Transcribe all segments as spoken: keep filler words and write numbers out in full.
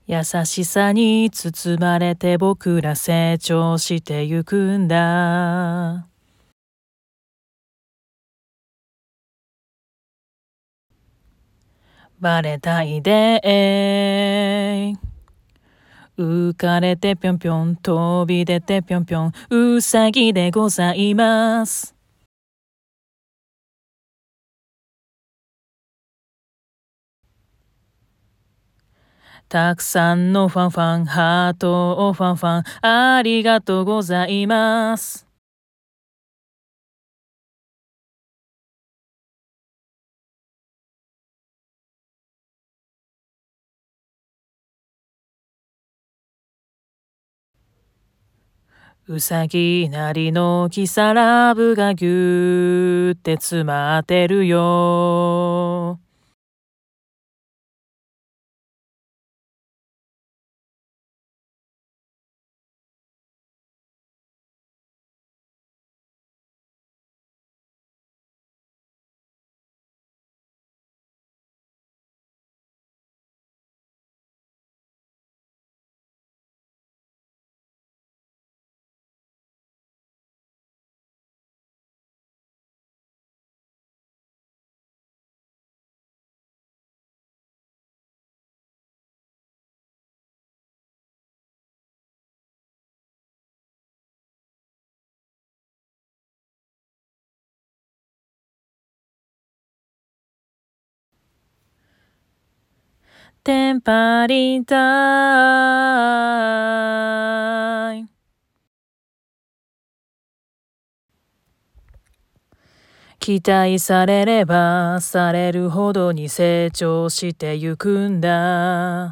優しさに包まれて僕ら成長してゆくんだ。バレたいで浮かれてぴょんぴょん飛び出てぴょんぴょんうさぎでございます。たくさんのファンファンハートをファンファンありがとうございます。うさぎなりのキサラブがぎゅーって詰まってるよ。テンパりたい。期待されればされるほどに成長してゆくんだ。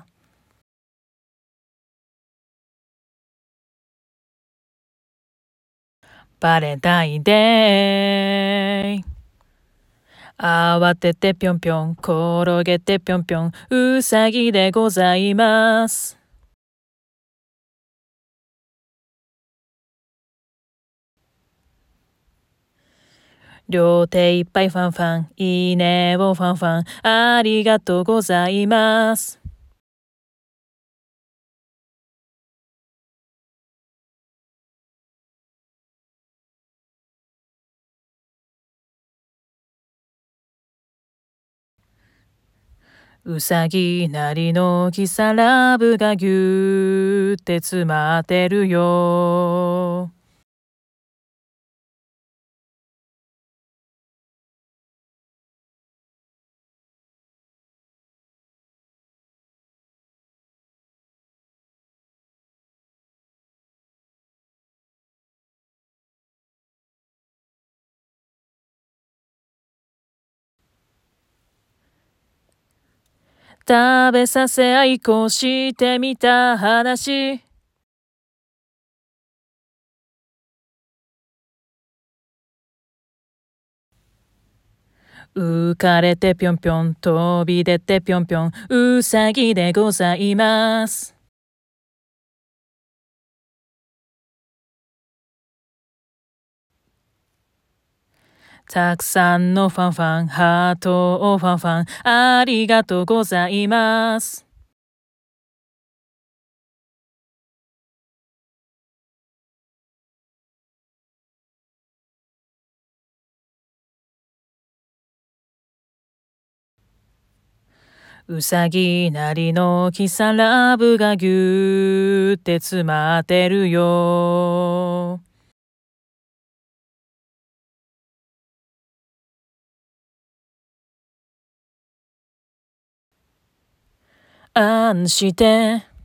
バレンタインデー慌ててぴょんぴょん転げてぴょんぴょんうさぎでございます。両手いっぱいファンファンいいねをファンファンありがとうございます。うさぎなりのキサラブがぎゅーって詰まってるよ。食べさせ合いっこしてみた話。浮かれてぴょんぴょん飛び出てぴょんぴょんうさぎでございます。たくさんのファンファンハートをファンファンありがとうございます。うさぎなりのキサラブがぎゅーって詰まってるよ。あんして